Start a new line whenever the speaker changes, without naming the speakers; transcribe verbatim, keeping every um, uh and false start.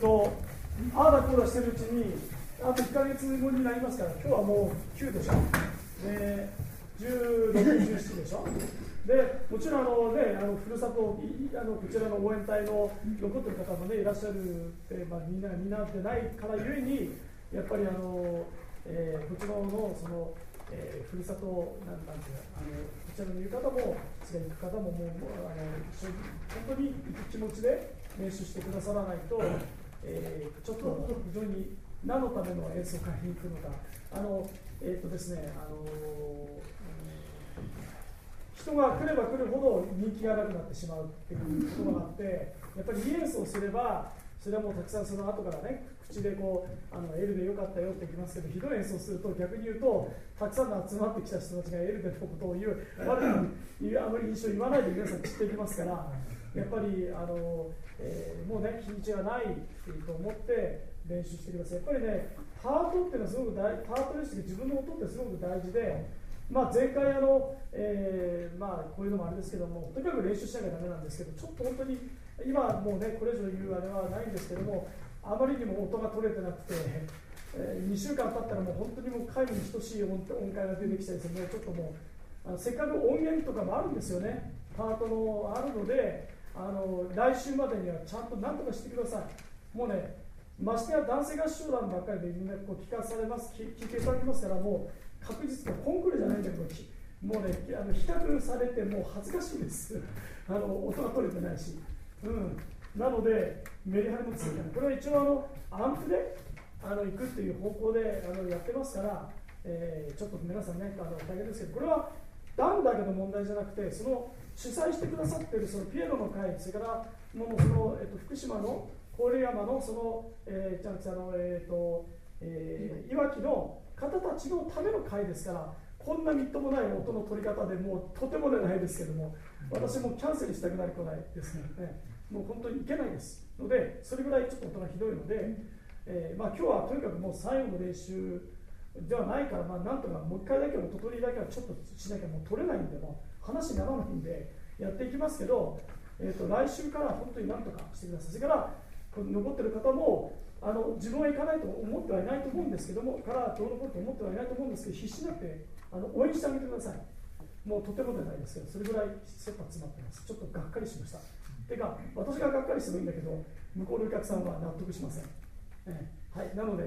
と、ああだこうだしてるうちに、あといっかげつごになりますから、今日はもうきゅうでしょ、でじゅうろく、じゅうしちでしょ、でもちろんあの、ね、あのふるさとあのこちらの応援隊の残ってる方も、ね、いらっしゃるって、まあ、みんなみんなってないからゆえに、やっぱりあの、えー、こちらのその、えー、ふるさとなんなんていうあのこちらにいる方も、行く方ももうあの一緒に本当に行く気持ちで練習してくださらないと、えー、ちょっと非常に何のための演奏会に行くのか、あのえーとですね、あの人が来れば来るほど人気がなくなってしまうっていうことがあって、やっぱりいい演奏すれば、それはもうたくさんその後からね、口でこう、あの L でよかったよって言いますけど、ひどい演奏すると逆に言うと、たくさんの集まってきた人たちが L でのことを言う、悪くあまり印象を言わないで皆さん散っていきますから、やっぱりあの、えー、もうね、日にちがないと思って練習してください。やっぱりね、ハートっていうのはすごく大事、ハートレスで自分の音ってすごく大事で、まあ、前回あの、えーまあ、こういうのもあれですけども、とにかく練習しなきゃだめなんですけど、ちょっと本当に今もうね、これ以上言うあれはないんですけども、あまりにも音が取れてなくて、えー、にしゅうかん経ったらもう本当にもう会に等しい音音階が出てきたりして、もうちょっともうあのせっかく音源とかもあるんですよね、パートのあるので、あの来週までにはちゃんと何とかしてください。もうね、ましてや男性合唱団ばっかりでみんなこう聞かされます、聞いていただきますから、もう確実にコンクールじゃないんだけど、もうね、あの比較されてもう恥ずかしいですあの音が取れてないし、うん、なのでメリハリもついてない。これは一応あのアンプであの行くっていう方向であのやってますから、えー、ちょっと皆さんね、あの大変ですけど、これは団だけの問題じゃなくて、その主催してくださっているそのピエロの会、それからもうその、えっと、福島の郡山のその、えー、じゃあの、えーとえー、いわきの方たちのための会ですから、こんなみっともない音の取り方でもうとてもでないですけども、私もキャンセルしたくなりこないですね、もう本当にいけないですので、それぐらいちょっと音がひどいので、えーまあ、今日はとにかくもう最後の練習ではないから、まあ、なんとかもう一回だけ音取りだけはちょっとしなきゃもう取れないんで、もう話にならないんでやっていきますけど、えー、と来週から本当になんとかしてください。それからこの残ってる方もあの自分は行かないと思ってはいないと思うんですけども、からどうのこうのと思ってはいないと思うんですけど、必死になってあの応援してあげてください。もうとてもじゃないですけど、それぐらい切羽詰まってます。ちょっとがっかりしました。てか、私ががっかりしてもいいんだけど、向こうのお客さんは納得しません。えーはい、なので